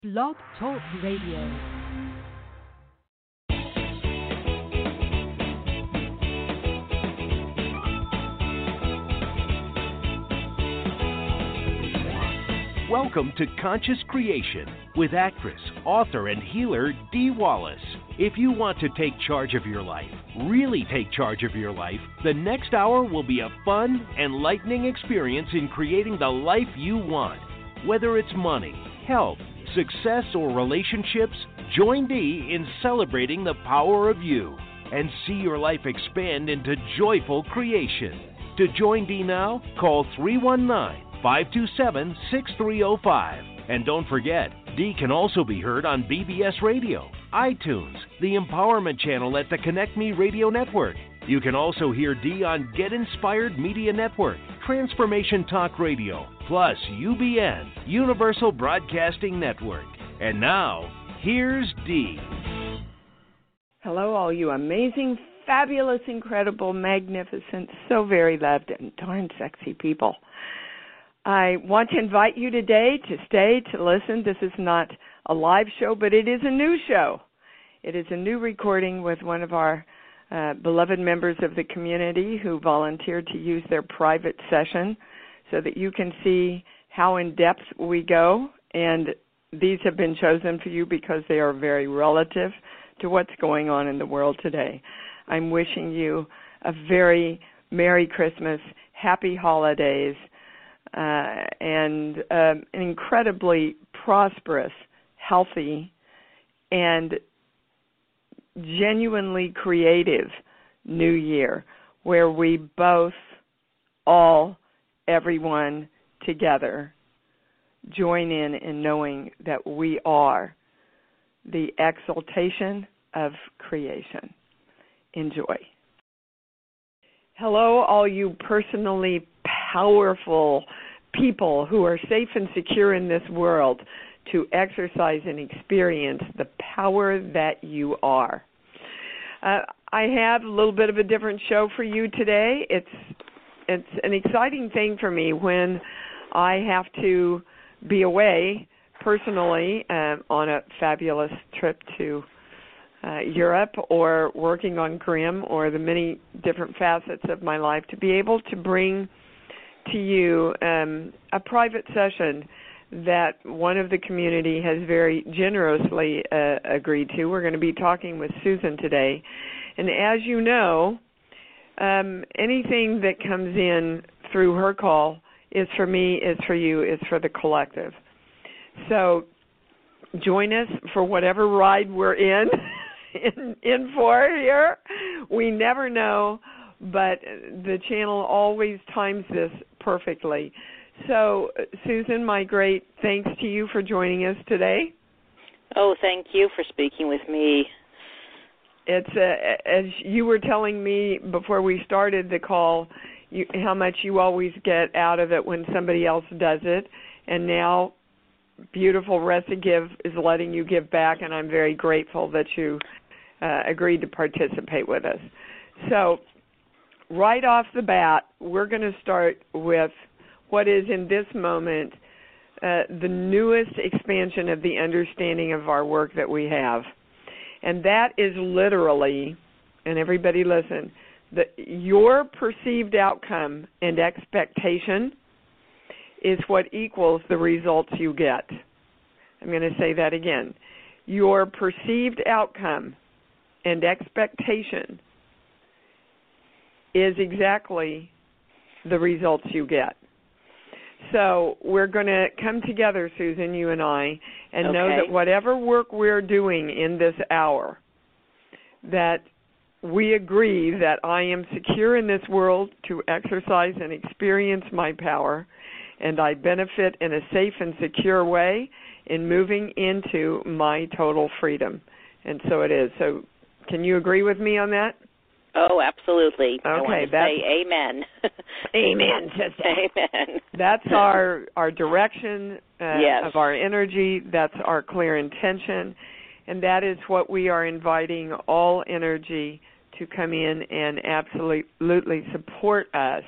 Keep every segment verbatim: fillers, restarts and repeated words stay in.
Blog Talk Radio. Welcome to Conscious Creation with actress, author, and healer Dee Wallace. If you want to take charge of your life, really take charge of your life, the next hour will be a fun, enlightening experience in creating the life you want. Whether it's money, health, success, or relationships, join Dee in celebrating the power of you and see your life expand into joyful creation. To join Dee now, call three one nine, five two seven, six three zero five. And don't forget, Dee can also be heard on B B S Radio, iTunes, the Empowerment Channel at the Connect Me Radio Network. You can also hear Dee on Get Inspired Media Network, Transformation Talk Radio, plus U B N, Universal Broadcasting Network. And now, here's Dee. Hello, all you amazing, fabulous, incredible, magnificent, so very loved, and darn sexy people. I want to invite you today to stay, to listen. This is not a live show, but it is a new show. It is a new recording with one of our uh, beloved members of the community who volunteered to use their private session so that you can see how in-depth we go. And these have been chosen for you because they are very relative to what's going on in the world today. I'm wishing you a very Merry Christmas, Happy Holidays, Uh, and um, an incredibly prosperous, healthy, and genuinely creative new year where we both, all, everyone together join in in knowing that we are the exaltation of creation. Enjoy. Hello, all you personally powerful people who are safe and secure in this world to exercise and experience the power that you are. Uh, I have a little bit of a different show for you today. It's it's an exciting thing for me when I have to be away personally um, on a fabulous trip to Uh, Europe or working on Grimm or the many different facets of my life, to be able to bring to you um, a private session that one of the community has very generously uh, agreed to. We're going to be talking with Susan today. And as you know, um, anything that comes in through her call is for me, is for you, is for the collective. So join us for whatever ride we're in. In, in for here. We never know, but the channel always times this perfectly. So, Susan, my great thanks to you for joining us today. Oh, thank you for speaking with me. It's uh, as you were telling me before we started the call, you, how much you always get out of it when somebody else does it, and now beautiful Rest of Give is letting you give back, and I'm very grateful that you uh, agreed to participate with us. So right off the bat, we're going to start with what is in this moment uh, the newest expansion of the understanding of our work that we have. And that is literally, and everybody listen, the, your perceived outcome and expectation is what equals the results you get. I'm going to say that again. Your perceived outcome and expectation is exactly the results you get. So we're going to come together, Susan, you and I, and okay. know that whatever work we're doing in this hour, that we agree that I am secure in this world to exercise and experience my power, and I benefit in a safe and secure way in moving into my total freedom. And so it is. So can you agree with me on that? Oh, absolutely. Okay, I want to that's, say amen. Amen, sister. Amen. That's our, our direction uh, yes. of our energy. That's our clear intention. And that is what we are inviting all energy to come in and absolutely support us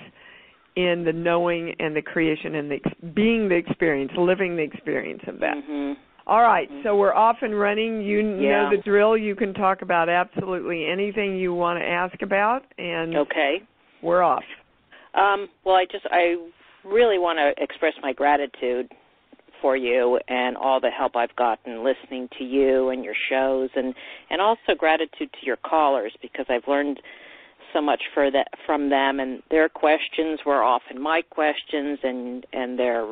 in the knowing and the creation and the being the experience, living the experience of that. Mm-hmm. All right, so we're off and running. You Yeah. know the drill. You can talk about absolutely anything you want to ask about, and Okay. we're off. Um, well, I just I really want to express my gratitude for you and all the help I've gotten listening to you and your shows, and, and also gratitude to your callers, because I've learned so much for that, from them, and their questions were often my questions, and, and their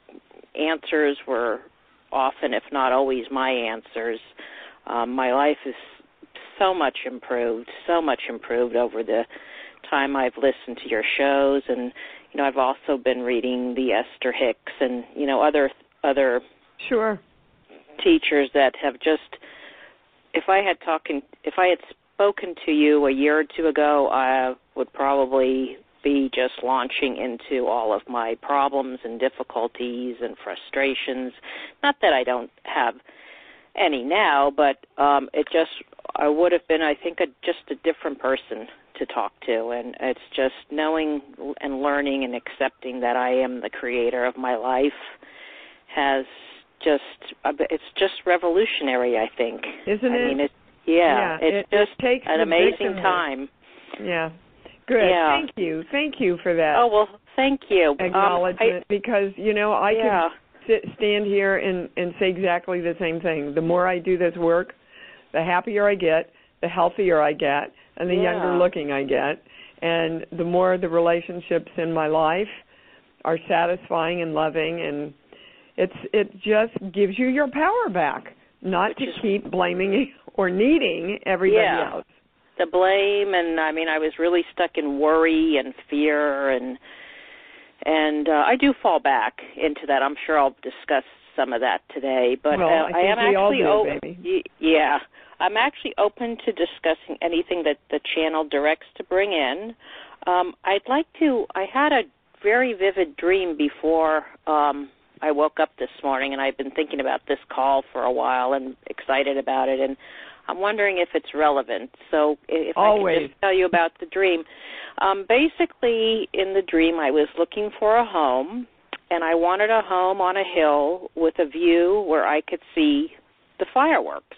answers were often, if not always, my answers. Um, my life is so much improved, so much improved over the time I've listened to your shows, and you know, I've also been reading the Esther Hicks and you know other other sure teachers that have just. If I had talking, if I had spoken to you a year or two ago, I would probably be just launching into all of my problems and difficulties and frustrations. Not that I don't have any now, but um, it just, I would have been, I think, a, just a different person to talk to. And it's just knowing and learning and accepting that I am the creator of my life has just, it's just revolutionary, I think. Isn't I it? mean, it, yeah, yeah, it's it, just it takes an the amazing victim. time. Yeah. Good. Yeah. Thank you. Thank you for that. Oh, well, thank you. Acknowledgement, um, I, because, you know, I yeah. could sit, stand here and, and say exactly the same thing. The more I do this work, the happier I get, the healthier I get, and the Yeah. younger looking I get. And the more the relationships in my life are satisfying and loving, and it's it just gives you your power back, not Which to is, keep blaming or needing everybody yeah. else. The blame, and I mean, I was really stuck in worry and fear, and and uh, I do fall back into that. I'm sure I'll discuss some of that today. But well, uh, I, I am we all actually do, open. baby. Yeah, I'm actually open to discussing anything that the channel directs to bring in. Um, I'd like to. I had a very vivid dream before um, I woke up this morning, and I've been thinking about this call for a while and excited about it, and I'm wondering if it's relevant. So if Always. I could just tell you about the dream. Um, basically, in the dream, I was looking for a home, and I wanted a home on a hill with a view where I could see the fireworks.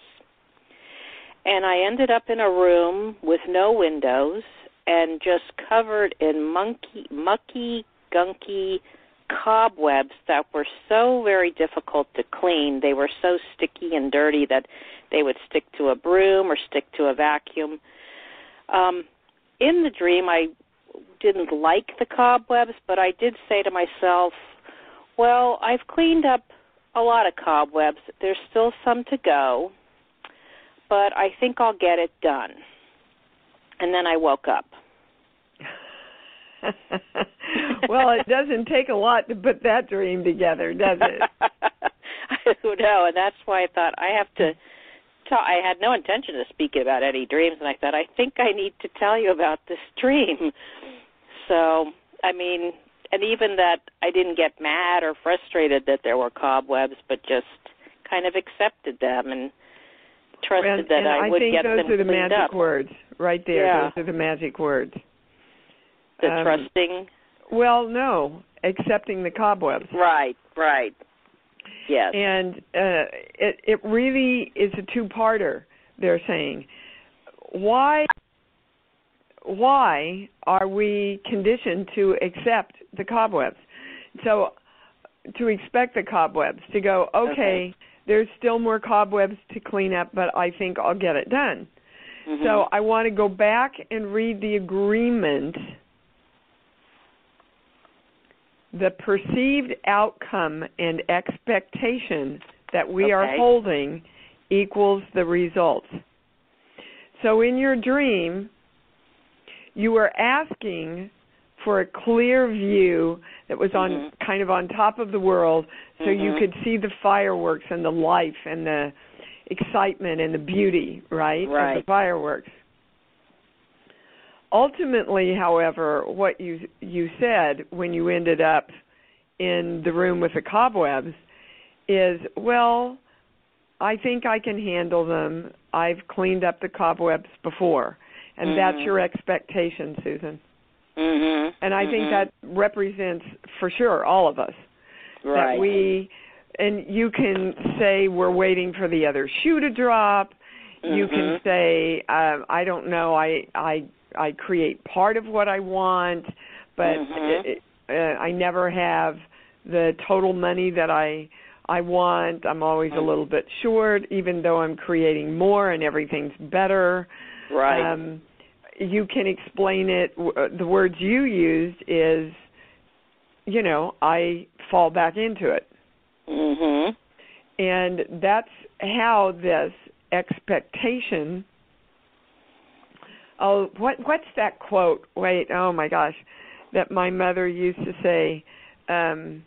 And I ended up in a room with no windows and just covered in monkey, mucky, gunky cobwebs that were so very difficult to clean. They were so sticky and dirty that they would stick to a broom or stick to a vacuum. Um, in the dream, I didn't like the cobwebs, but I did say to myself, well, I've cleaned up a lot of cobwebs. There's still some to go, but I think I'll get it done. And then I woke up. Well, it doesn't take a lot to put that dream together, does it? I don't know, and that's why I thought I have to tell. I had no intention of speaking about any dreams, and I thought, I think I need to tell you about this dream. So, I mean, and even that I didn't get mad or frustrated that there were cobwebs, but just kind of accepted them and trusted and, that and I would think get them those are the cleaned magic up. words right there. Yeah. Those are the magic words. The um, trusting. Well, no, accepting the cobwebs. Right, right. Yes. And uh, it it really is a two-parter. They're saying, why why are we conditioned to accept the cobwebs? So to expect the cobwebs, to go, okay, okay. there's still more cobwebs to clean up, but I think I'll get it done. Mm-hmm. So I want to go back and read the agreement. The perceived outcome and expectation that we okay. are holding equals the results. So in your dream, you were asking for a clear view that was on mm-hmm. kind of on top of the world, so mm-hmm. you could see the fireworks and the life and the excitement and the beauty, right, right. of the fireworks. Ultimately, however, what you you said when you ended up in the room with the cobwebs is, well, I think I can handle them. I've cleaned up the cobwebs before. And mm-hmm. that's your expectation, Susan. Mm-hmm. And I mm-hmm. think that represents, for sure, all of us. Right. That we, and you can say we're waiting for the other shoe to drop. Mm-hmm. You can say um, I don't know. I I I create part of what I want, but mm-hmm. it, uh, I never have the total money that I I want. I'm always mm-hmm. a little bit short, even though I'm creating more and everything's better. Right. Um, you can explain it. The words you used is, you know, I fall back into it. Mm-hmm. And that's how this expectation. Oh, what what's that quote? Wait, oh my gosh, that my mother used to say. Um,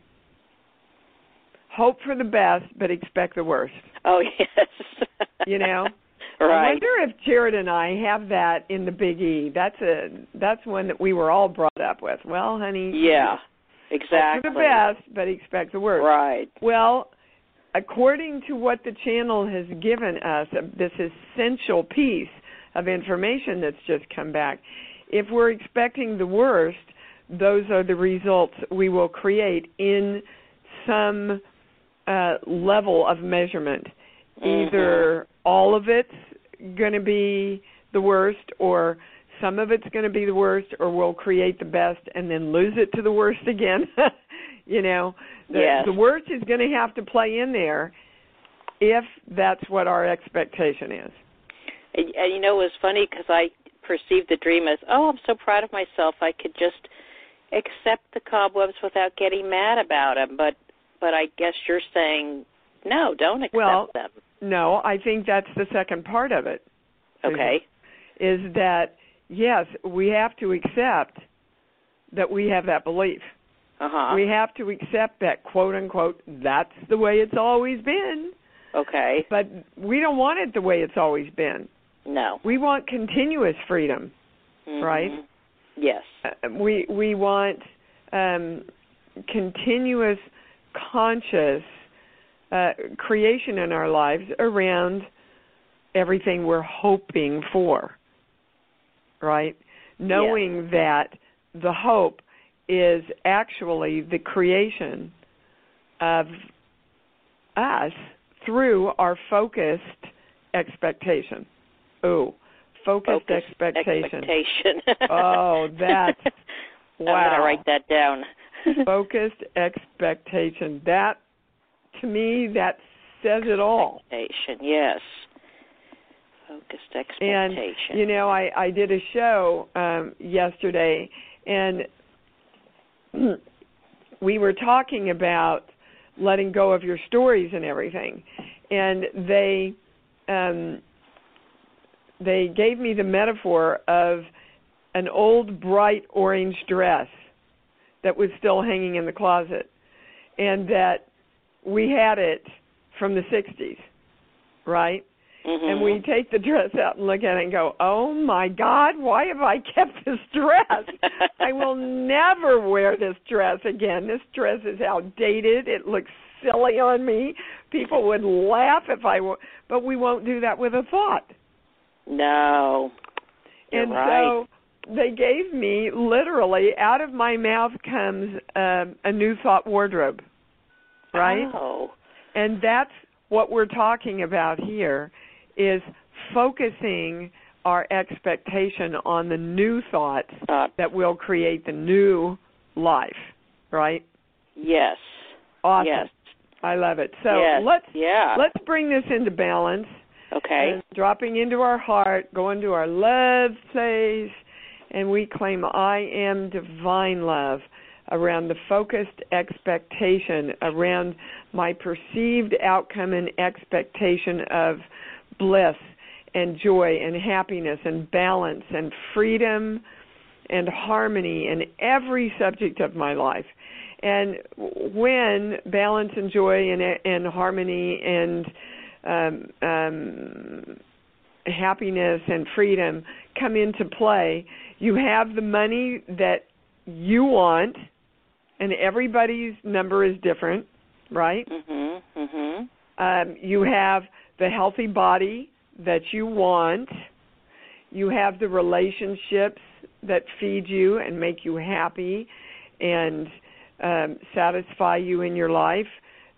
Hope for the best, but expect the worst. Oh yes. You know. Right. I wonder if Jared and I have that in the Big E. That's a that's one that we were all brought up with. Well, honey. Yeah. Exactly. Hope for the best, but expect the worst. Right. Well, according to what the channel has given us, this essential piece of information that's just come back, if we're expecting the worst, those are the results we will create in some uh, level of measurement. Mm-hmm. Either all of it's going to be the worst, or some of it's going to be the worst, or we'll create the best and then lose it to the worst again. You know, the, yes. the worst is going to have to play in there if that's what our expectation is. And, and you know, it was funny because I perceived the dream as, oh, I'm so proud of myself. I could just accept the cobwebs without getting mad about them. But, but I guess you're saying, no, don't accept well, them. No, I think that's the second part of it. Okay. Is, is that, yes, we have to accept that we have that belief. Uh-huh. We have to accept that, quote, unquote, that's the way it's always been. Okay. But we don't want it the way it's always been. No. We want continuous freedom, mm-hmm. right? Yes. Uh, we we want um, continuous conscious uh, creation in our lives around everything we're hoping for, right? Knowing yes. that the hope is actually the creation of us through our focused expectation. Oh, focused, focused expectation. expectation. Oh, that's, wow. I'm going to write that down. Focused expectation. That, to me, that says it all. Expectation, yes. Focused expectation. And, you know, I, I did a show um, yesterday, and we were talking about letting go of your stories and everything. And they um, they gave me the metaphor of an old bright orange dress that was still hanging in the closet, and that we had it from the sixties, right? Mm-hmm. And we take the dress out and look at it and go, oh, my God, why have I kept this dress? I will never wear this dress again. This dress is outdated. It looks silly on me. People would laugh if I were, but we won't do that with a thought. No. You're and right. so they gave me, literally, out of my mouth comes um, a new thought wardrobe, right? Oh. And that's what we're talking about here, is focusing our expectation on the new thoughts uh, that will create the new life, right? Yes. Awesome. Yes. I love it. So yes. let's yeah. let's bring this into balance. Okay. And dropping into our heart, going to our love place, and we claim I am divine love around the focused expectation, around my perceived outcome and expectation of bliss and joy and happiness and balance and freedom and harmony in every subject of my life. And when balance and joy and, and harmony and um, um, happiness and freedom come into play, you have the money that you want, and everybody's number is different, right? Mm-hmm, mm-hmm. Um, you have the healthy body that you want. You have the relationships that feed you and make you happy and um, satisfy you in your life.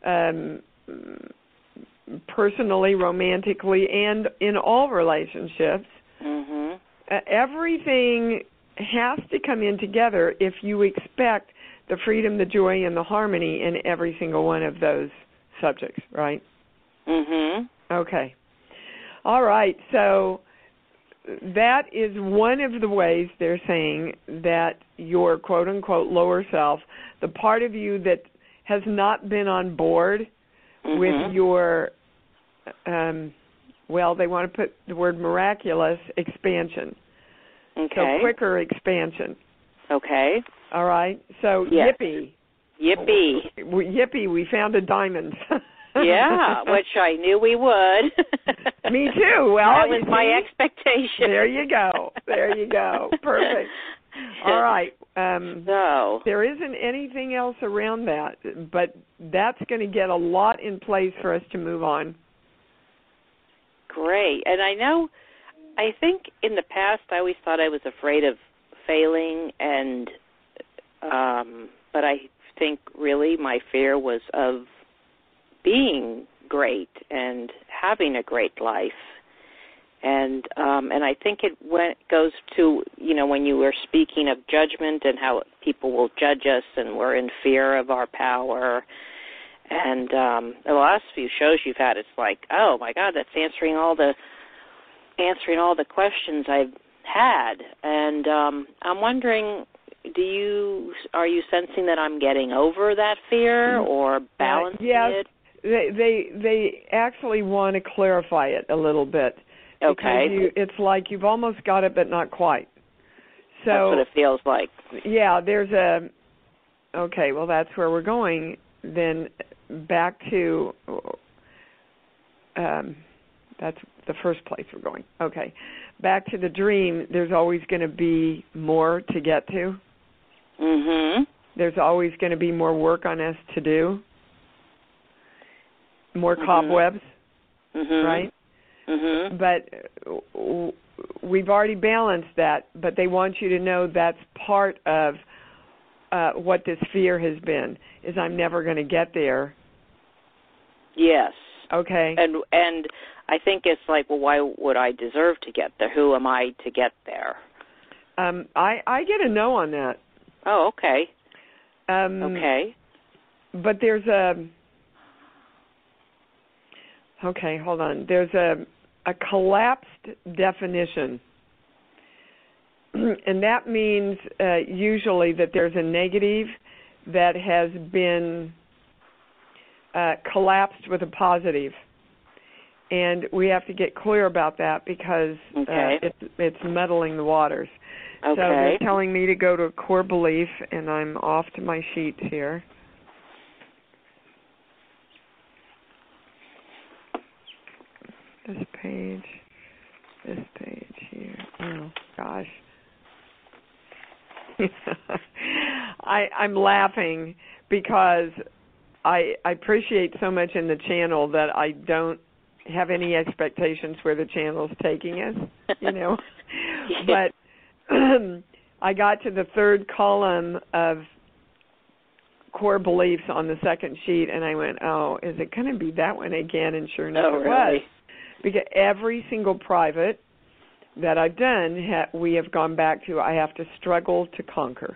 um, personally, romantically, and in all relationships. Mhm. Uh, everything has to come in together if you expect the freedom, the joy, and the harmony in every single one of those subjects, right? Mhm. Okay. All right. So that is one of the ways they're saying that your quote-unquote lower self, the part of you that has not been on board Mhm. with your, um, well, they want to put the word miraculous expansion. Okay. So quicker expansion. Okay. All right. So Yes. yippee. Yippee. We, yippee, we found a diamond. Yeah, which I knew we would. Me too. Well, that was you my see? expectation. There you go. There you go. Perfect. All right. Um, so there isn't anything else around that, but that's going to get a lot in place for us to move on. great. And I know, I think in the past I always thought I was afraid of failing, and um, but I think really my fear was of being great and having a great life. And um, and I think it went, goes to, you know, when you were speaking of judgment and how people will judge us and we're in fear of our power. And um, the last few shows you've had, it's like, oh my God, that's answering all the answering all the questions I've had. And um, I'm wondering, do you are you sensing that I'm getting over that fear or balancing uh, yes, it? They they they actually want to clarify it a little bit. Okay. Because you, it's like you've almost got it, but not quite. So that's what it feels like. Yeah, there's a. Okay, well, that's where we're going. Then back to. Um, that's the first place we're going. Okay, back to the dream. There's always going to be more to get to. Mhm. There's always going to be more work on us to do. More mm-hmm. cobwebs, mm-hmm. right? Mm-hmm. But we've already balanced that, but they want you to know that's part of uh, what this fear has been, is I'm never going to get there. Yes. Okay. And and I think it's like, well, why would I deserve to get there? Who am I to get there? Um, I, I get a no on that. Oh, okay. Um, okay. But there's a... Okay, hold on. There's a a collapsed definition, and that means uh, usually that there's a negative that has been uh, collapsed with a positive, and we have to get clear about that because okay. uh, it's it's muddling the waters. Okay. So they're telling me to go to a core belief, and I'm off to my sheets here. This page, this page here. Oh, gosh. I, I'm laughing because I, I appreciate so much in the channel that I don't have any expectations where the channel's taking us, you know. But I got to the third column of core beliefs on the second sheet, and I went, oh, is it going to be that one again? And sure enough, oh, it really? was. Because every single private that I've done, ha- we have gone back to, I have to struggle to conquer.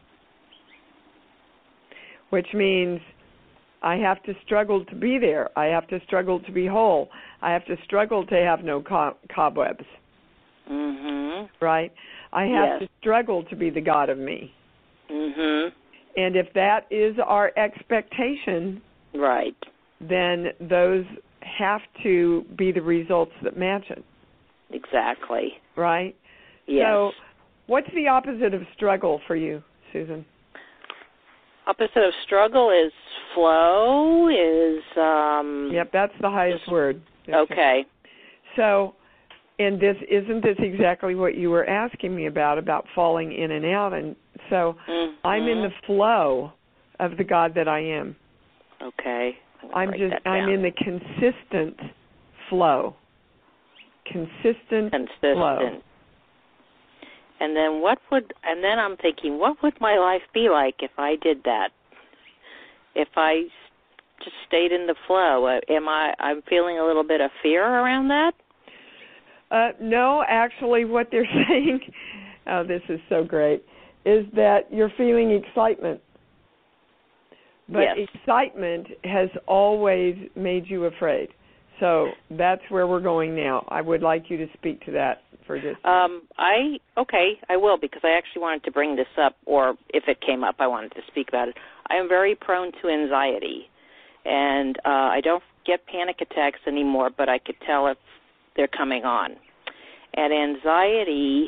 Which means I have to struggle to be there. I have to struggle to be whole. I have to struggle to have no co- cobwebs. Mhm. Right? I have yes. to struggle to be the God of me. Mhm. And if that is our expectation, right, then those have to be the results that match it. Exactly. Right? Yes. So what's the opposite of struggle for you, Susan? Opposite of struggle is flow, is... Um, yep, that's the highest word. Okay. So, and this isn't this exactly what you were asking me about, about falling in and out? And so mm-hmm. I'm in the flow of the God that I am. Okay. I'm just I'm in the consistent flow. Consistent, consistent flow. And then what would and then I'm thinking, what would my life be like if I did that? If I just stayed in the flow. Uh, am I? I'm feeling a little bit of fear around that. Uh, no, actually, what they're saying, oh, this is so great, is that you're feeling excitement. But yes. excitement has always made you afraid. So that's where we're going now. I would like you to speak to that for just. Um, I okay, I will, because I actually wanted to bring this up, or if it came up, I wanted to speak about it. I am very prone to anxiety, and uh, I don't get panic attacks anymore, but I could tell if they're coming on. And anxiety,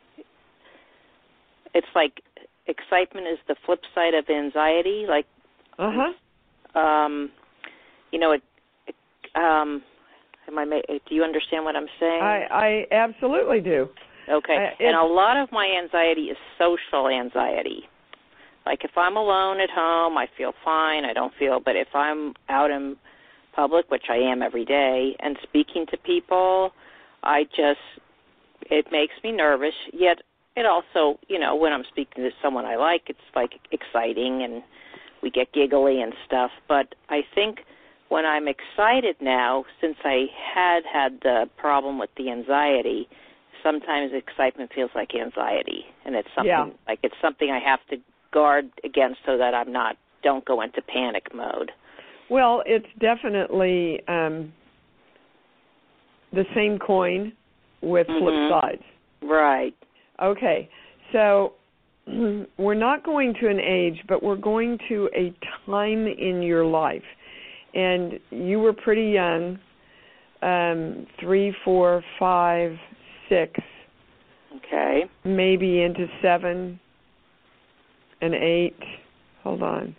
it's like excitement is the flip side of anxiety. Like, uh huh. Um, you know, it. it um, am I? Do you understand what I'm saying? I, I absolutely do. Okay. Uh, and a lot of my anxiety is social anxiety. Like if I'm alone at home, I feel fine. I don't feel. But if I'm out in public, which I am every day, and speaking to people, I just, it makes me nervous. Yet it also, you know, when I'm speaking to someone I like, it's like exciting and we get giggly and stuff. But I think when I'm excited now, since I had had the problem with the anxiety, sometimes excitement feels like anxiety, and it's something yeah. like it's something I have to guard against so that I'm not don't go into panic mode. Well, it's definitely um, the same coin with mm-hmm. flip sides. Right. Okay. So we're not going to an age, but we're going to a time in your life. And you were pretty young, um, three, four, five, six. Okay. Maybe into seven and eight. Hold on.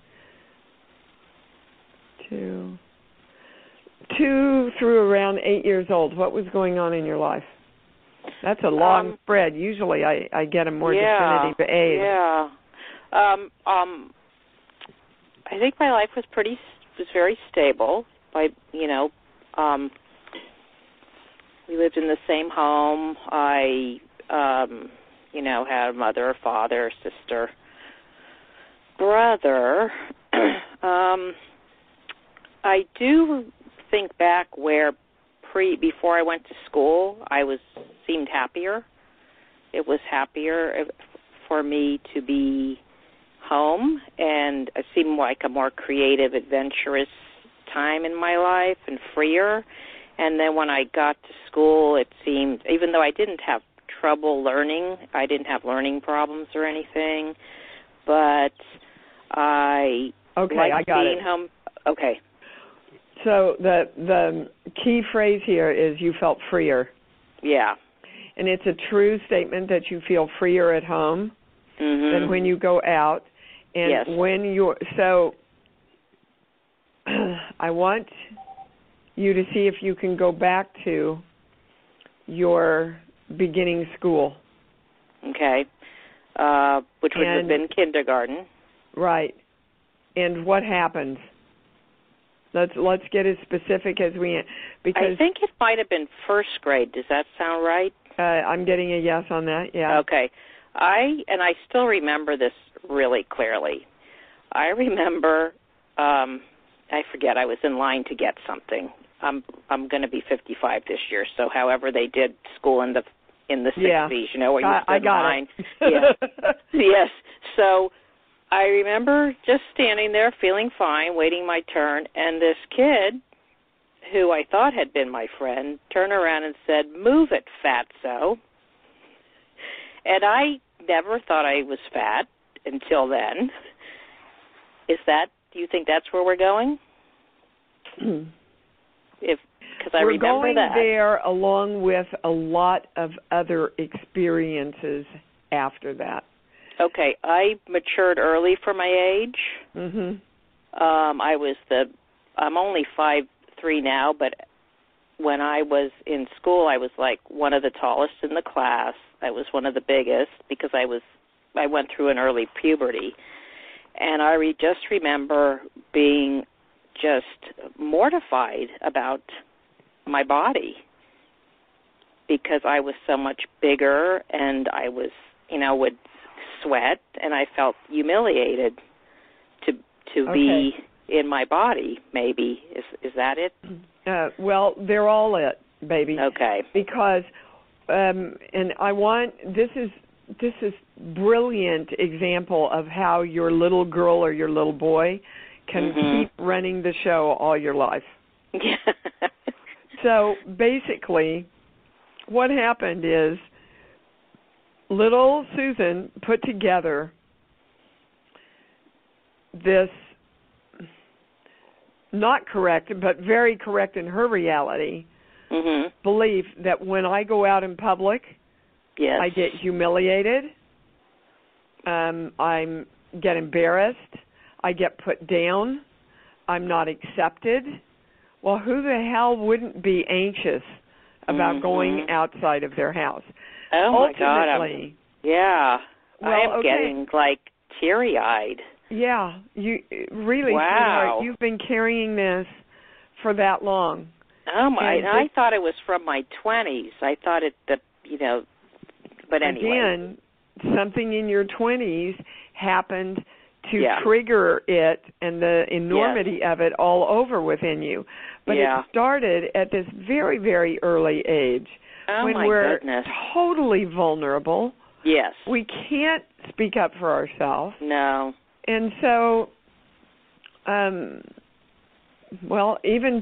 Two. Two through around eight years old. What was going on in your life? That's a long um, spread. Usually I, I get a more yeah, definitive age. Yeah. Um, um, I think my life was pretty was very stable. By you know, um, we lived in the same home. I, um, you know, had a mother, father, sister, brother. um, I do think back where pre before I went to school, I was seemed happier. It was happier for me to be home, and it seemed like a more creative, adventurous time in my life and freer. And then when I got to school, it seemed, even though I didn't have trouble learning, I didn't have learning problems or anything, but I okay, liked I got being it. home. Okay. So the the key phrase here is you felt freer. Yeah. And it's a true statement that you feel freer at home mm-hmm. than when you go out. And yes. when you're, so I want you to see if you can go back to your beginning school. Okay. Uh, which would and, have been kindergarten. Right. And what happened? Let's let's get as specific as we because I think it might have been first grade. Does that sound right? Uh, I'm getting a yes on that. Yeah. Okay. I and I still remember this really clearly. I remember um, I forget I was in line to get something. I'm I'm going to be fifty-five this year, so however they did school in the in the yeah. sixties, you know, where you I, stood I got in line. It. yes. Yes. So I remember just standing there feeling fine, waiting my turn, and this kid, who I thought had been my friend, turned around and said, "Move it, fatso." And I never thought I was fat until then. Is that, do you think that's where we're going? If because I we're remember going that. there along with a lot of other experiences after that. Okay, I matured early for my age. Mhm. Um, I was the. I'm only five three now, but when I was in school, I was like one of the tallest in the class. I was one of the biggest because I was. I went through an early puberty, and I re- just remember being just mortified about my body because I was so much bigger, and I was, you know, would sweat, and I felt humiliated to to okay. be in my body, maybe. Is is that it? Uh, well, they're all it, baby. Okay. Because, um, and I want, this is, this is brilliant example of how your little girl or your little boy can mm-hmm. keep running the show all your life. Yeah. So basically, what happened is little Susan put together this not correct, but very correct in her reality, mm-hmm. belief that when I go out in public, yes. I get humiliated, um, I get embarrassed, I get put down, I'm not accepted. Well, who the hell wouldn't be anxious about mm-hmm. going outside of their house? Oh, my God. Ultimately, I'm, yeah. well, I am okay. getting, like, teary-eyed. Yeah, you really, wow. sweetheart, you've been carrying this for that long. Oh, my. And I this, thought it was from my twenties. I thought it, the, you know, but anyway. Again, something in your twenties happened to yeah. trigger it and the enormity yes. of it all over within you. But yeah. it started at this very, very early age oh, when my we're goodness. totally vulnerable. Yes. We can't speak up for ourselves. No. And so, um, well, even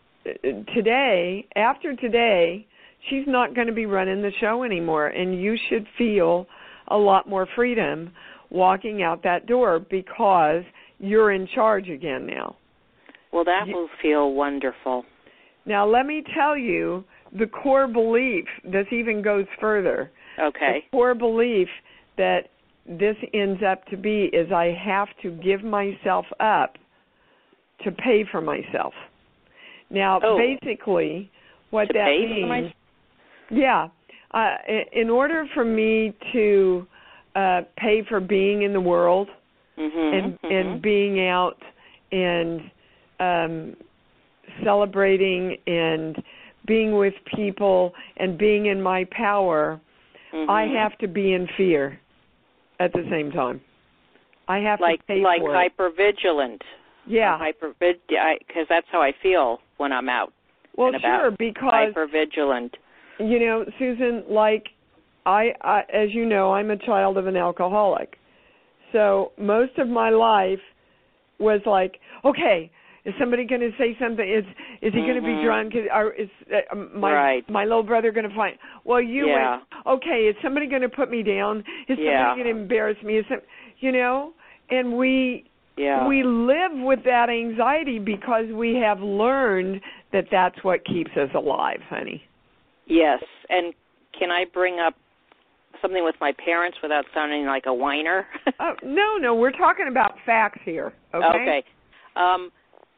today, after today, she's not going to be running the show anymore, and you should feel a lot more freedom walking out that door because you're in charge again now. Well, that you, will feel wonderful. Now, let me tell you, the core belief, this even goes further. Okay. The core belief that this ends up to be is I have to give myself up to pay for myself. Now, oh. basically, what to that pay means, for my... yeah, uh, in order for me to uh, pay for being in the world mm-hmm, and mm-hmm. and being out and um, celebrating and being with people and being in my power, mm-hmm. I have to be in fear at the same time. I have like, to pay like for like hypervigilant. Yeah. Hyper because that's how I feel when I'm out. Well, and about. sure, because hypervigilant. You know, Susan, like I, I, as you know, I'm a child of an alcoholic. So most of my life was like, okay, is somebody going to say something? Is is he mm-hmm. going to be drunk? Is, or is uh, my right. my little brother going to find? Well, you yeah. went, okay, is somebody going to put me down? Is yeah. somebody going to embarrass me? Is some, you know? And we yeah. we live with that anxiety because we have learned that that's what keeps us alive, honey. Yes, and can I bring up something with my parents without sounding like a whiner? Oh, no, no, we're talking about facts here, okay? Okay. Um,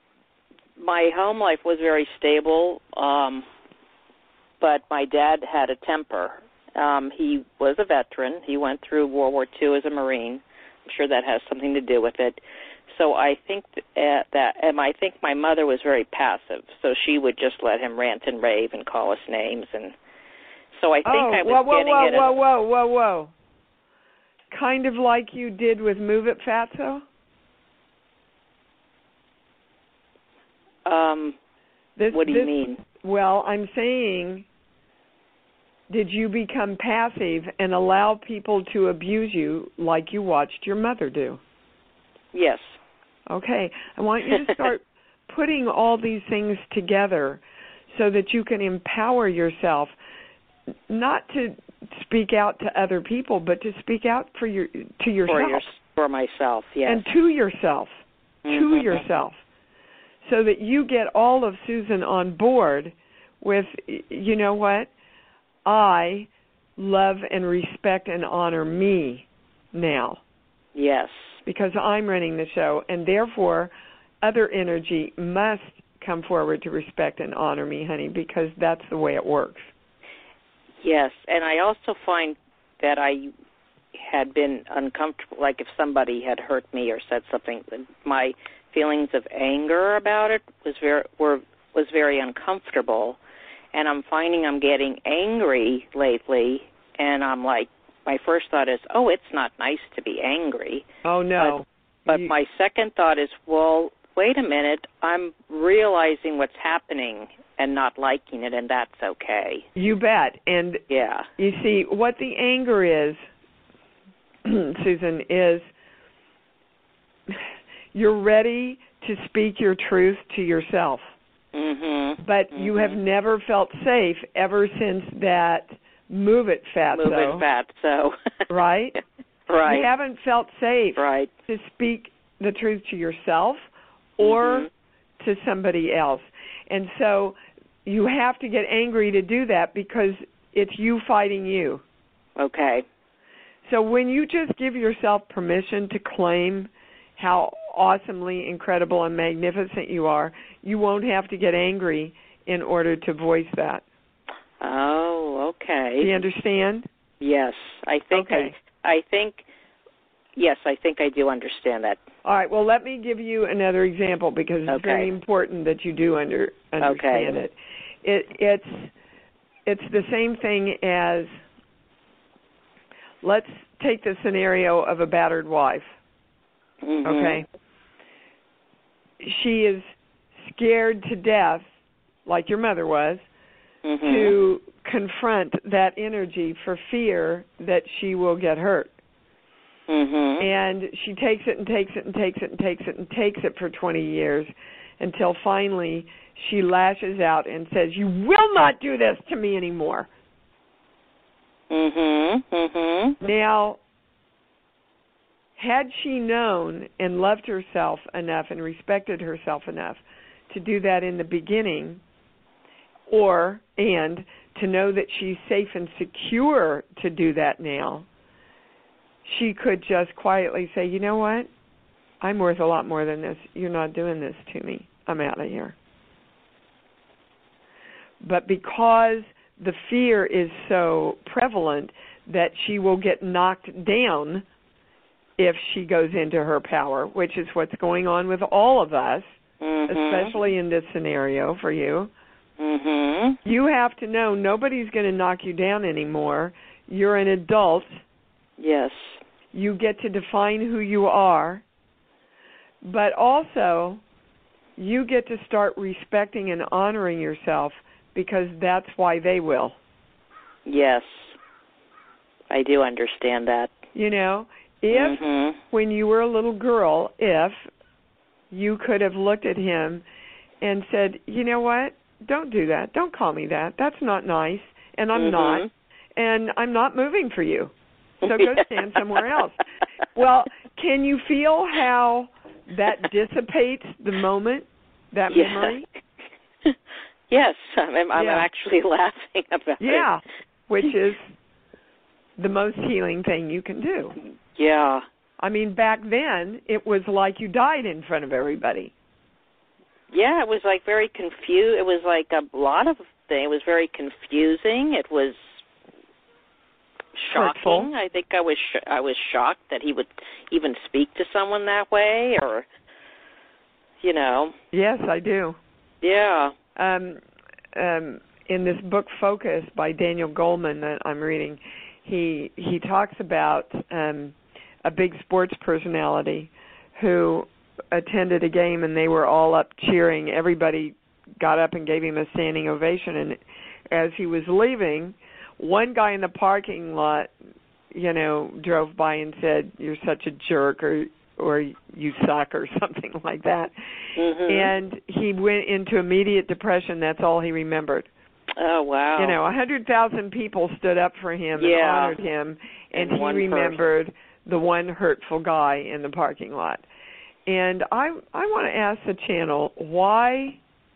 my home life was very stable, um, but my dad had a temper. Um, he was a veteran. He went through World War Two as a Marine. I'm sure that has something to do with it. So I think that, that and I think my mother was very passive, so she would just let him rant and rave and call us names. And so I think oh, I was whoa, whoa, getting whoa, it. whoa, whoa, whoa, whoa. Kind of like you did with Move It, Fatso? Um, this, what do you this, mean? Well, I'm saying, did you become passive and allow people to abuse you like you watched your mother do? Yes. Okay. I want you to start putting all these things together so that you can empower yourself, not to speak out to other people, but to speak out for your to yourself. For, your, for myself, yes. And to yourself. Mm-hmm. To yourself. So that you get all of Susan on board with, you know what, I love and respect and honor me now. Yes. Because I'm running the show, and therefore other energy must come forward to respect and honor me, honey, because that's the way it works. Yes, and I also find that I had been uncomfortable, like if somebody had hurt me or said something, my feelings of anger about it was very were was very uncomfortable, and I'm finding I'm getting angry lately, and I'm like, my first thought is, oh, it's not nice to be angry. Oh, no. But, but you... my second thought is, well, wait a minute, I'm realizing what's happening and not liking it, and that's okay. You bet. And yeah. You see, what the anger is, Susan, is you're ready to speak your truth to yourself. Mm-hmm. But mm-hmm. you have never felt safe ever since that Move It Fatso. Move It Fatso. Right? Right. You haven't felt safe right. to speak the truth to yourself or mm-hmm. to somebody else. And so you have to get angry to do that because it's you fighting you. Okay. So when you just give yourself permission to claim how awesomely incredible and magnificent you are, you won't have to get angry in order to voice that. Oh, okay. Do you understand? Yes, I think okay. I, I think yes, I think I do understand that. All right. Well, let me give you another example because it's okay. very important that you do under, understand okay. it. It. It's it's the same thing as, let's take the scenario of a battered wife. Mm-hmm. Okay. She is scared to death, like your mother was, mm-hmm. to confront that energy for fear that she will get hurt. Mm-hmm. And she takes it and takes it and takes it and takes it and takes it for twenty years until finally she lashes out and says, "You will not do this to me anymore." Mm-hmm. Mm-hmm. Now, had she known and loved herself enough and respected herself enough to do that in the beginning, or, and to know that she's safe and secure to do that now, she could just quietly say, you know what? I'm worth a lot more than this. You're not doing this to me. I'm out of here. But because the fear is so prevalent that she will get knocked down if she goes into her power, which is what's going on with all of us, mm-hmm. especially in this scenario for you. Mm-hmm. You have to know nobody's going to knock you down anymore. You're an adult. Yes. You get to define who you are, but also you get to start respecting and honoring yourself because that's why they will. Yes. I do understand that. You know, if mm-hmm. when you were a little girl, if you could have looked at him and said, you know what, don't do that. Don't call me that. That's not nice, and I'm mm-hmm. not, and I'm not moving for you. So go stand somewhere else. Well, can you feel how that dissipates the moment, that yeah. memory? Yes, I'm, I'm yeah. actually laughing about yeah. it. Yeah, which is the most healing thing you can do. Yeah. I mean, back then, it was like you died in front of everybody. Yeah, it was like very confused. It was like a lot of things. It was very confusing. It was shocking. Hurtful. I think I was sh- I was shocked that he would even speak to someone that way, or you know. Yes, I do. Yeah. Um, um, in this book Focus by Daniel Goleman that I'm reading, he he talks about um, a big sports personality who attended a game and they were all up cheering. Everybody got up and gave him a standing ovation, and as he was leaving, one guy in the parking lot, you know, drove by and said, "You're such a jerk," or or "You suck," or something like that. Mm-hmm. And he went into immediate depression. That's all he remembered. Oh, wow. You know, a hundred thousand people stood up for him yeah. and honored him, and, and he remembered person. the one hurtful guy in the parking lot. And I I want to ask the channel why.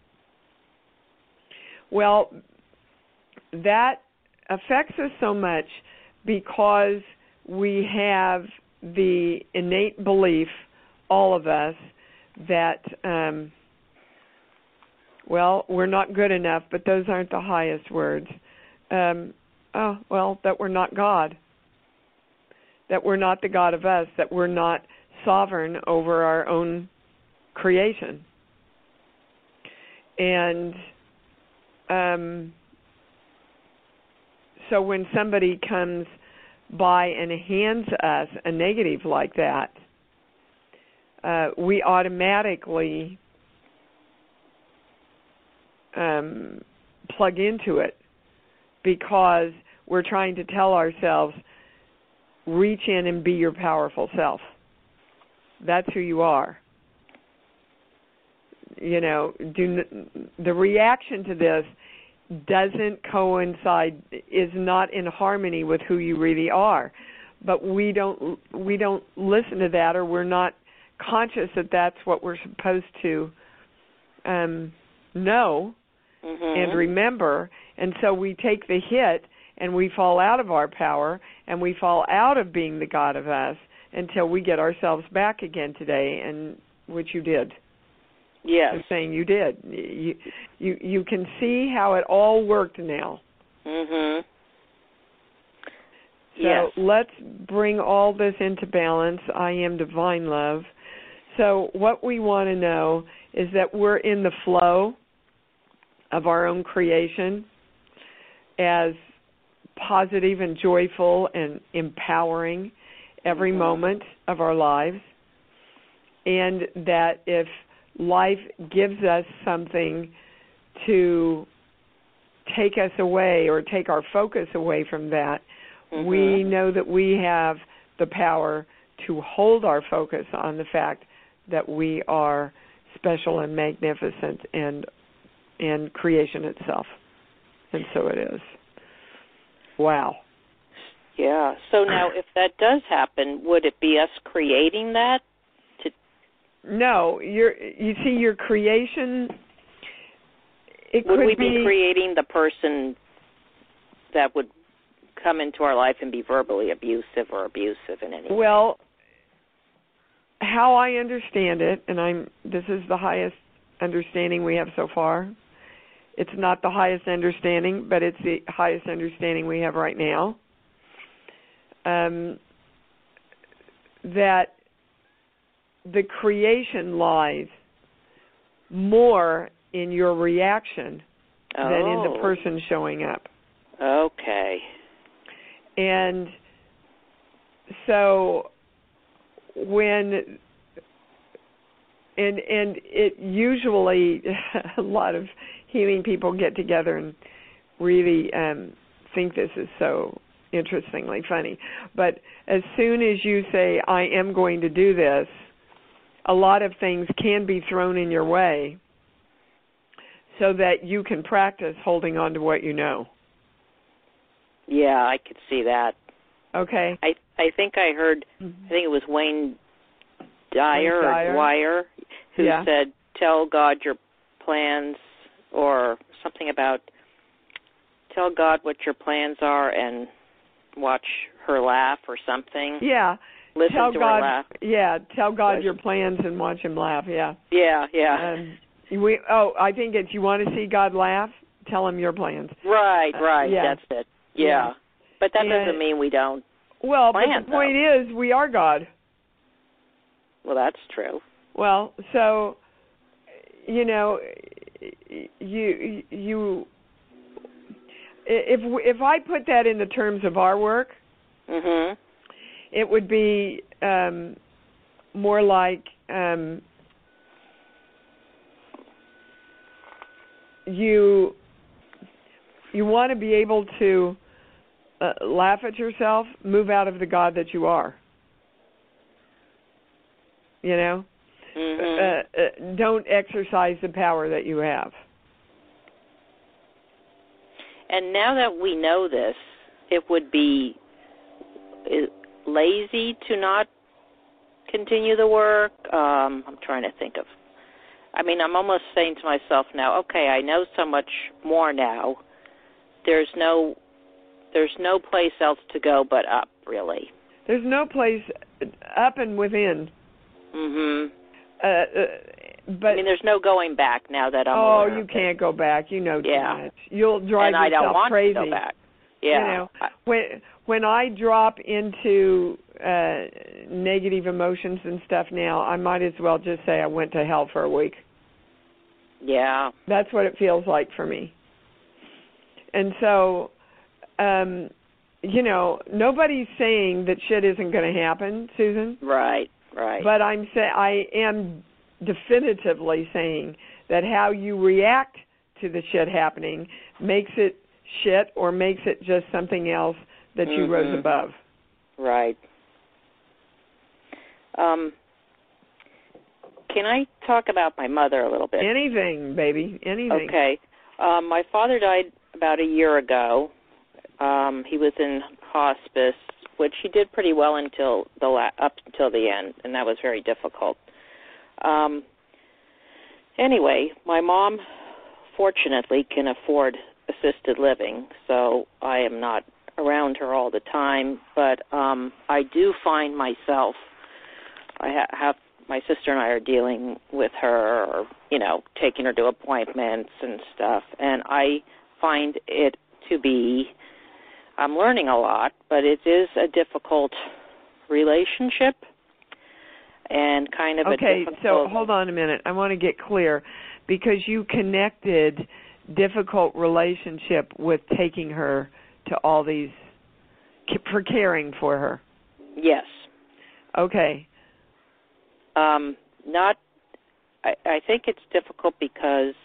Well, that affects us so much because we have the innate belief, all of us, that, um, well, we're not good enough, but those aren't the highest words. Um, oh, well, that we're not God, that we're not the God of us, that we're not sovereign over our own creation. And um, so when somebody comes by and hands us a negative like that, uh, we automatically um, plug into it because we're trying to tell ourselves, reach in and be your powerful self. That's who you are. You know, do the reaction to this doesn't coincide, is not in harmony with who you really are. But we don't we don't listen to that, or we're not conscious that that's what we're supposed to um, know mm-hmm. and remember. And so we take the hit and we fall out of our power and we fall out of being the God of us until we get ourselves back again today, and which you did. Yes. I'm saying you did. You, you you can see how it all worked now. Mhm. So yes. let's bring all this into balance. I am divine love. So what we want to know is that we're in the flow of our own creation as positive and joyful and empowering every mm-hmm. moment of our lives, and that if life gives us something to take us away or take our focus away from that, mm-hmm. we know that we have the power to hold our focus on the fact that we are special and magnificent and and creation itself. And so it is. Wow. Yeah. So now if that does happen, would it be us creating that? To No, you're you see your creation it would could we be, be creating the person that would come into our life and be verbally abusive or abusive in any way? Well, how I understand it, and I'm this is the highest understanding we have so far. It's not the highest understanding, but it's the highest understanding we have right now. Um, that the creation lies more in your reaction oh. than in the person showing up. Okay. And so when and and it usually a lot of healing people get together and really um, think this is so interestingly funny. But as soon as you say, I am going to do this, a lot of things can be thrown in your way so that you can practice holding on to what you know. Yeah, I could see that. Okay. I I think I heard, I think it was Wayne Dyer, Wayne Dyer. or Dwyer who yeah. said, tell God your plans, or something about tell God what your plans are and watch her laugh or something. Yeah. Listen tell to God, her laugh. Yeah, tell God What? your plans and watch him laugh, yeah. Yeah, yeah. Um, we, oh, I think it's you want to see God laugh, tell him your plans. Right, right, uh, yeah. that's it. Yeah. yeah. But that and, doesn't mean we don't Well, plan, but the point though. is we are God. Well, that's true. Well, so, you know, you, you, if if I put that in the terms of our work, mhm. it would be um, more like um, you you want to be able to uh, laugh at yourself, move out of the God that you are. You know, mm-hmm. uh, uh, don't exercise the power that you have. And now that we know this, it would be lazy to not continue the work. Um, I'm trying to think of. I mean, I'm almost saying to myself now, okay, I know so much more now. There's no, there's no place else to go but up, really. There's no place up and within. Mhm. Uh, uh, but I mean, there's no going back now that I'm. Oh, aware you of can't it. go back. You know too yeah. much. You'll drive and I yourself don't want crazy. to go back. Yeah. You know, when when I drop into uh, negative emotions and stuff now, I might as well just say I went to hell for a week. Yeah. That's what it feels like for me. And so, um, you know, nobody's saying that shit isn't going to happen, Susan. Right. Right. But I'm say I am definitively saying that how you react to the shit happening makes it shit or makes it just something else that you mm-hmm. rose above. Right. Um, can I talk about my mother a little bit? Anything, baby, anything. Okay. Um, my father died about a year ago. Um, he was in hospice, which he did pretty well until the la- up until the end, and that was very difficult. Um, anyway, my mom, fortunately, can afford assisted living, so I am not around her all the time. But um, I do find myself, I ha- have my sister and I are dealing with her, or you know, taking her to appointments and stuff, and I find it to be, I'm learning a lot, but it is a difficult relationship and kind of okay, a difficult... so hold on a minute. I want to get clear, because you connected difficult relationship with taking her to all these, for caring for her. Yes. Okay. Um, not, I, I think it's difficult because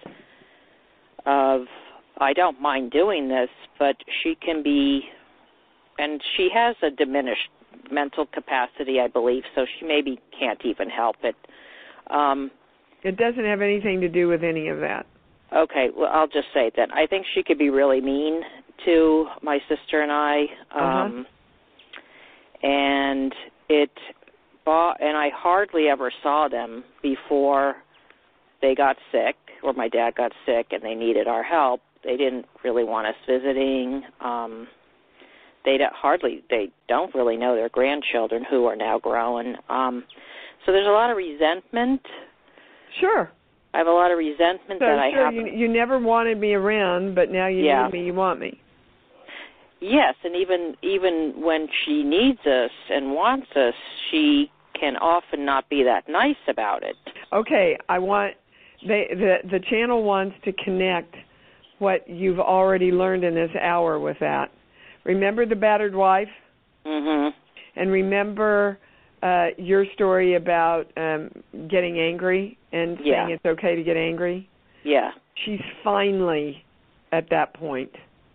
of, I don't mind doing this, but she can be, and she has a diminished mental capacity, I believe, so she maybe can't even help it. Um, it doesn't have anything to do with any of that. Okay, well, I'll just say that. I think she could be really mean to my sister and I, um, uh-huh. and it... and I hardly ever saw them before they got sick, or my dad got sick and they needed our help. They didn't really want us visiting. Um, they don't, hardly, they don't really know their grandchildren, who are now grown. Um, so there's a lot of resentment. Sure. I have a lot of resentment so, that I sure, have. You, you never wanted me around, but now you yeah. need me, you want me. Yes, and even even when she needs us and wants us, she can often not be that nice about it. Okay, I want they, the the channel wants to connect what you've already learned in this hour with that. Remember the battered wife? Mhm. And remember uh, your story about um, getting angry and yeah. saying it's okay to get angry? Yeah. She's finally at that point.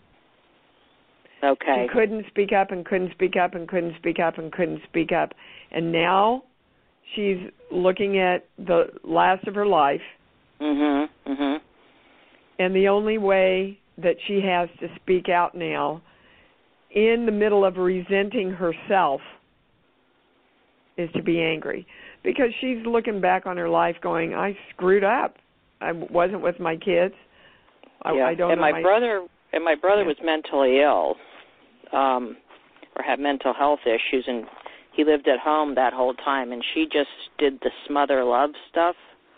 Okay. She couldn't speak up and couldn't speak up and couldn't speak up and couldn't speak up. And now she's looking at the last of her life. Mhm. Mhm. And the only way that she has to speak out now, in the middle of resenting herself, is to be angry. Because she's looking back on her life going, I screwed up. I wasn't with my kids. I, yeah. I don't and know my, my brother and my brother yeah. was mentally ill, um, or had mental health issues, and he lived at home that whole time, and she just did the smother love stuff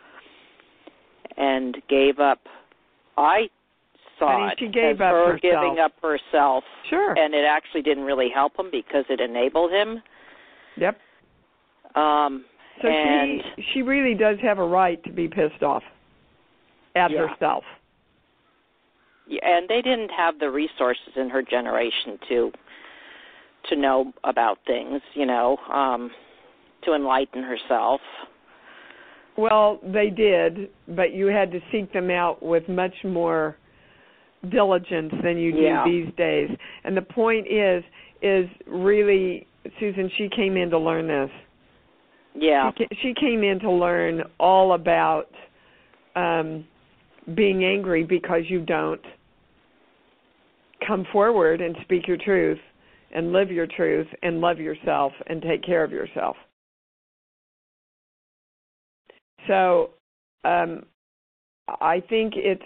and gave up. I saw I mean, it she gave as up her herself. giving up herself. Sure. And it actually didn't really help him because it enabled him. Yep. Um, so and she she really does have a right to be pissed off at yeah. herself. Yeah, and they didn't have the resources in her generation to to know about things, you know, um, to enlighten herself. Well, they did, but you had to seek them out with much more diligence than you do yeah. these days. And the point is, is really, Susan, she came in to learn this. Yeah. She, she came in to learn all about um, being angry because you don't come forward and speak your truth and live your truth and love yourself and take care of yourself. So um, I think it's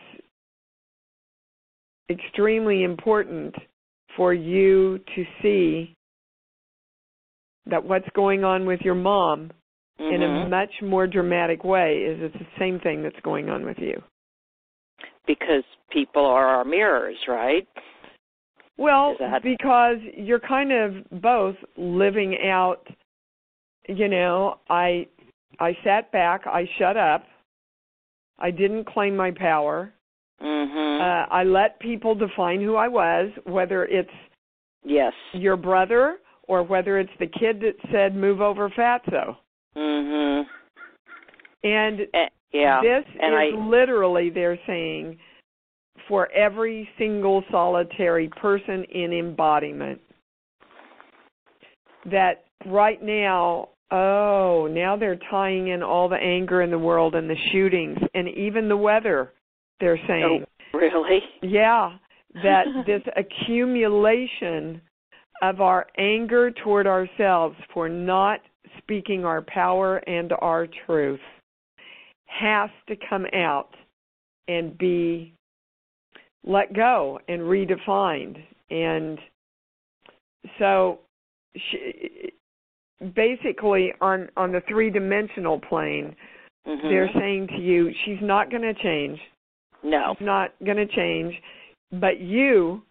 extremely important for you to see that what's going on with your mom mm-hmm. in a much more dramatic way is it's the same thing that's going on with you. Because people are our mirrors, right? Well, that... because you're kind of both living out, you know, I I sat back, I shut up, I didn't claim my power, mm-hmm. uh, I let people define who I was, whether it's yes. your brother or whether it's the kid that said, move over fatso. Mhm. And uh, yeah. this and is I, literally, they're saying, for every single solitary person in embodiment. That right now, oh, now they're tying in all the anger in the world and the shootings and even the weather, they're saying. Oh, really? Yeah, that this accumulation of our anger toward ourselves for not speaking our power and our truth has to come out and be let go and redefined. And so she, basically on, on the three-dimensional plane, mm-hmm. they're saying to you, she's not going to change. No. She's not going to change, but you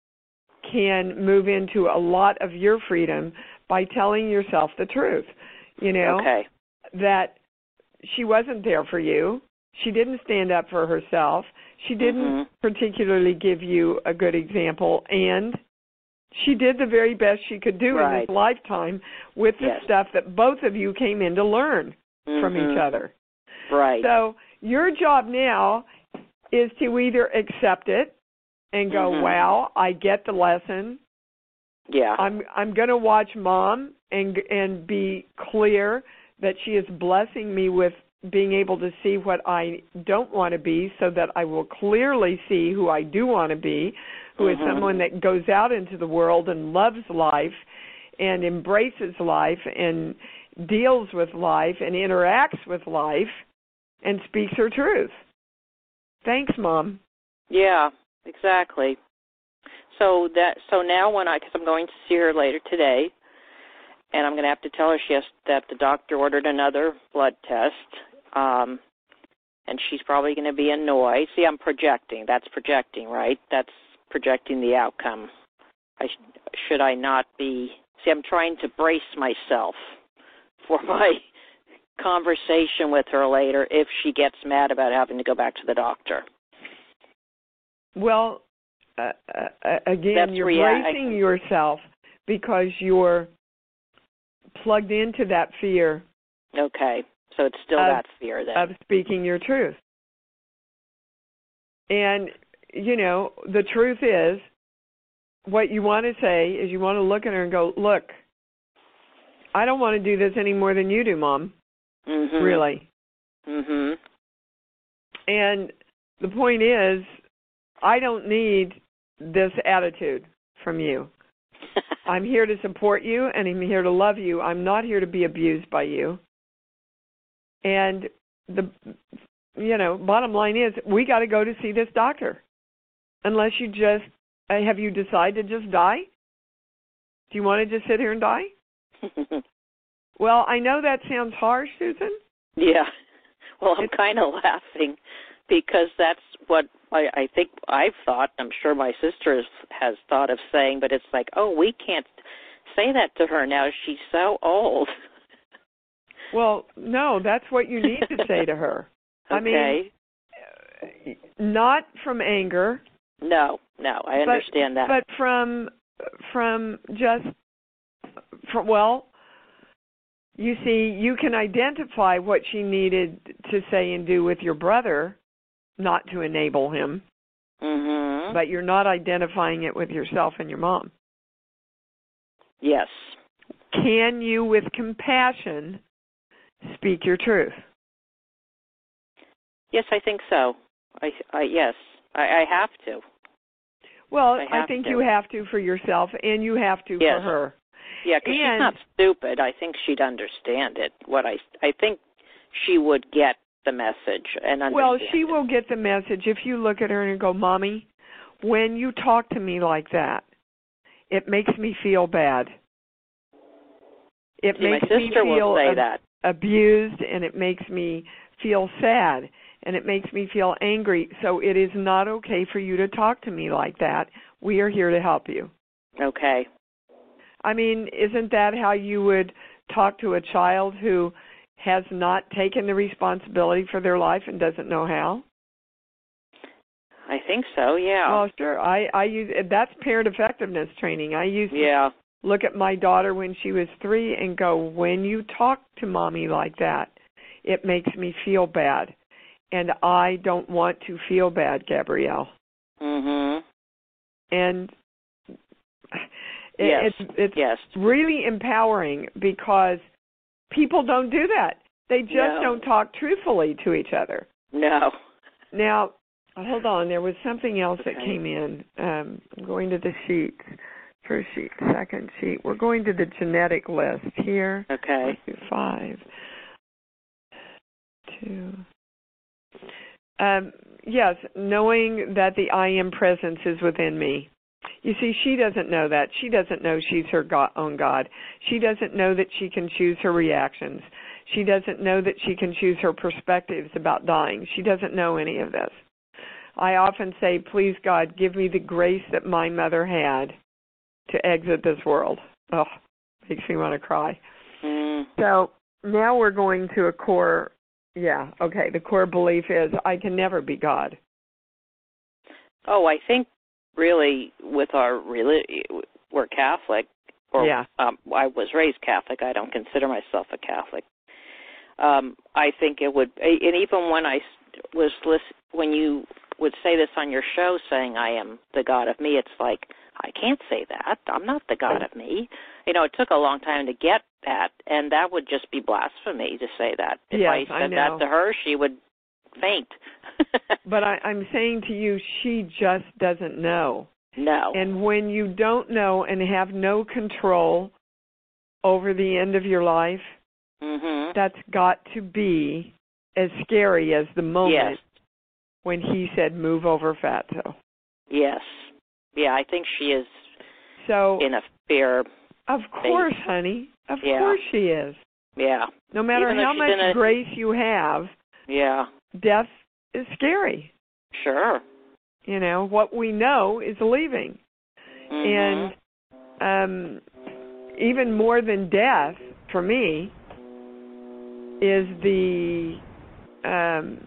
can move into a lot of your freedom by telling yourself the truth. You know, okay. that she wasn't there for you. She didn't stand up for herself. She didn't mm-hmm. particularly give you a good example, and she did the very best she could do right. in this lifetime with the yes. stuff that both of you came in to learn mm-hmm. from each other. Right. So your job now is to either accept it and go, mm-hmm. wow, I get the lesson. Yeah. I'm I'm going to watch Mom and and be clear that she is blessing me with being able to see what I don't want to be so that I will clearly see who I do want to be, who mm-hmm. is someone that goes out into the world and loves life and embraces life and deals with life and interacts with life and speaks her truth. Thanks, Mom. Yeah, exactly. So that so now when I, because I'm going to see her later today, and I'm going to have to tell her she has, that the doctor ordered another blood test, um, and she's probably going to be annoyed. See, I'm projecting. That's projecting, right? That's projecting the outcome. I sh- should I not be? See, I'm trying to brace myself for my conversation with her later if she gets mad about having to go back to the doctor. Well, uh, uh, again, That's you're rea- bracing I, yourself because you're plugged into that fear. Okay, so it's still of, that fear then. Of speaking your truth. And, you know, the truth is, what you want to say is you want to look at her and go, look, I don't want to do this any more than you do, Mom. Mm-hmm. Really. Mm-hmm. And the point is, I don't need this attitude from you. I'm here to support you, and I'm here to love you. I'm not here to be abused by you. And the, you know, bottom line is, we got to go to see this doctor. Unless you just, uh, have you decided to just die? Do you want to just sit here and die? Well, I know that sounds harsh, Susan. Yeah. Well, I'm kind of laughing because that's what I, I think I've thought. I'm sure my sister has, has thought of saying, but it's like, oh, we can't say that to her now. She's so old. Well, no, that's what you need to say to her. Okay. I mean, not from anger. No, no, I understand but, that. But from, from just, from, well, you see, you can identify what she needed to say and do with your brother, not to enable him, mm-hmm. but you're not identifying it with yourself and your mom. Yes. Can you, with compassion, speak your truth? Yes, I think so. I, I yes, I, I have to. Well, I, I think to. you have to for yourself, and you have to yes. for her. Yeah, because she's not stupid. I think she'd understand it. What I, I think she would get the message and understand. Well, she it. will get the message if you look at her and go, Mommy, when you talk to me like that, it makes me feel bad. It See, makes my sister me feel will say ab- that. abused, and it makes me feel sad, and it makes me feel angry. So it is not okay for you to talk to me like that. We are here to help you. Okay. I mean, isn't that how you would talk to a child who has not taken the responsibility for their life and doesn't know how? I think so, yeah. Well, sure. I, I use that's parent effectiveness training. I use yeah. look at my daughter when she was three and go, when you talk to Mommy like that, it makes me feel bad. And I don't want to feel bad, Gabrielle. Mhm. And it, yes. it's, it's yes. really empowering because people don't do that. They just no. don't talk truthfully to each other. No. Now, hold on. There was something else okay. that came in. Um, I'm going to the sheets. First sheet, second sheet. We're going to the genetic list here. Okay. One through five. Two. Um, yes, knowing that the I am presence is within me. You see, she doesn't know that. She doesn't know she's her God, own God. She doesn't know that she can choose her reactions. She doesn't know that she can choose her perspectives about dying. She doesn't know any of this. I often say, please, God, give me the grace that my mother had to exit this world. Oh, makes me want to cry. Mm. So now we're going to a core, yeah, okay, the core belief is I can never be God. Oh, I think really with our religion, we're Catholic, or yeah. um, I was raised Catholic. I don't consider myself a Catholic. Um, I think it would, and even when I was listen, when you would say this on your show, saying I am the God of me, it's like I can't say that. I'm not the God of me. You know, it took a long time to get that, and that would just be blasphemy to say that. If yes, I said I know. that to her, she would faint. But I, I'm saying to you, she just doesn't know. No. And when you don't know and have no control over the end of your life, mm-hmm. that's got to be as scary as the moment yes. when he said, move over, Fatso. Yes. Yeah, I think she is so, in a fear. Of course, phase. honey. Of yeah. course she is. Yeah. No matter Even how much a... grace you have, yeah, death is scary. Sure. You know, what we know is leaving. Mm-hmm. And um, even more than death, for me, is the um,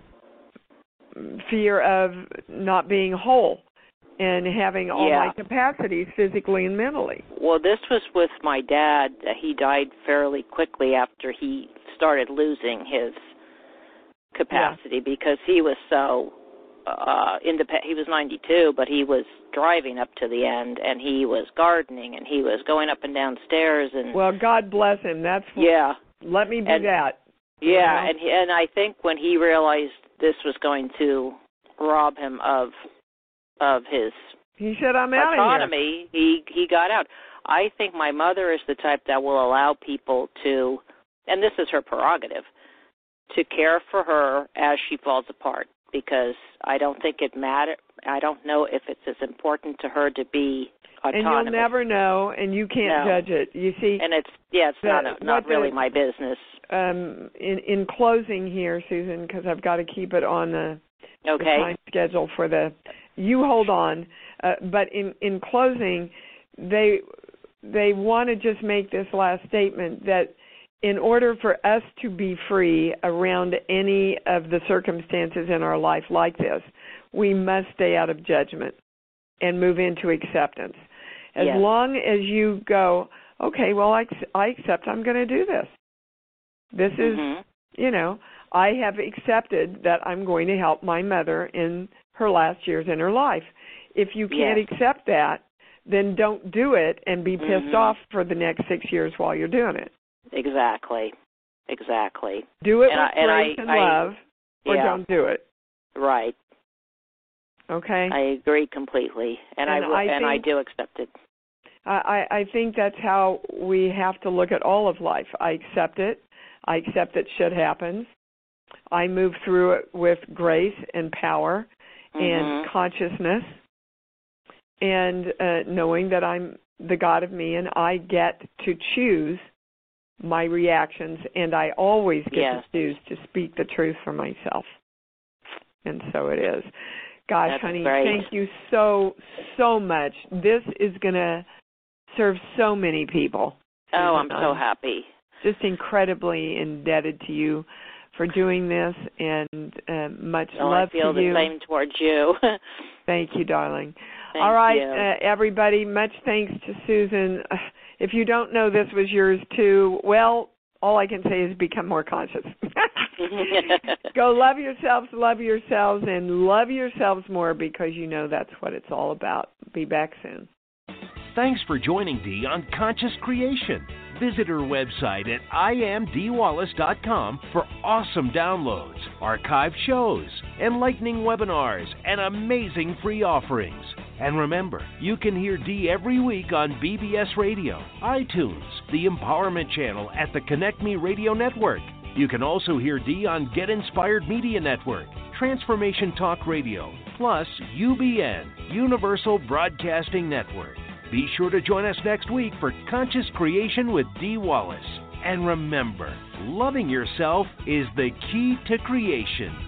fear of not being whole and having all yeah. my capacities physically and mentally. Well, this was with my dad. He died fairly quickly after he started losing his capacity yeah. because he was so uh, independent. He was ninety-two, but he was driving up to the end, and he was gardening, and he was going up and down stairs. And well, God bless him. That's yeah. Let me do and, that. Yeah, you know? and he, and I think when he realized this was going to rob him of of his he said, "I'm out autonomy," of here. he he got out. I think my mother is the type that will allow people to, and this is her prerogative, to care for her as she falls apart, because I don't think it matter. I don't know if it's as important to her to be autonomous. And you'll never know, and you can't no. judge it. You see, and it's yeah, it's the, not a, not really the, my business. Um, in in closing here, Susan, because I've got to keep it on the, okay. the time schedule for the. You hold on, uh, but in in closing, they they want to just make this last statement that in order for us to be free around any of the circumstances in our life like this, we must stay out of judgment and move into acceptance. As yes. long as you go, okay, well, I, I accept I'm going to do this. This is, mm-hmm. you know, I have accepted that I'm going to help my mother in her last years in her life. If you can't yes. accept that, then don't do it and be pissed mm-hmm. off for the next six years while you're doing it. Exactly. Exactly. Do it and with I, grace and, and, I, and I, love, or yeah. don't do it. Right. Okay? I agree completely, and, and I, I and think, I do accept it. I, I think that's how we have to look at all of life. I accept it. I accept that shit happens. I move through it with grace and power mm-hmm. and consciousness, and uh, knowing that I'm the God of me and I get to choose my reactions, and I always get yes. to choose to speak the truth for myself. And so it is. Gosh, That's honey, great. thank you so, so much. This is going to serve so many people. Oh, I'm Susan. so happy. Just incredibly indebted to you for doing this, and uh, much oh, love I feel to you. the same towards you. Thank you, darling. Thank All right, you. Uh, everybody, much thanks to Susan. Uh, If you don't know this was yours too, well, all I can say is become more conscious. Go love yourselves, love yourselves, and love yourselves more, because you know that's what it's all about. Be back soon. Thanks for joining Dee on Conscious Creation. Visit her website at I am dee wallace dot com for awesome downloads, archived shows, enlightening webinars, and amazing free offerings. And remember, you can hear Dee every week on B B S Radio, iTunes, the Empowerment Channel at the Connect Me Radio Network. You can also hear Dee on Get Inspired Media Network, Transformation Talk Radio, plus U B N, Universal Broadcasting Network. Be sure to join us next week for Conscious Creation with Dee Wallace. And remember, loving yourself is the key to creation.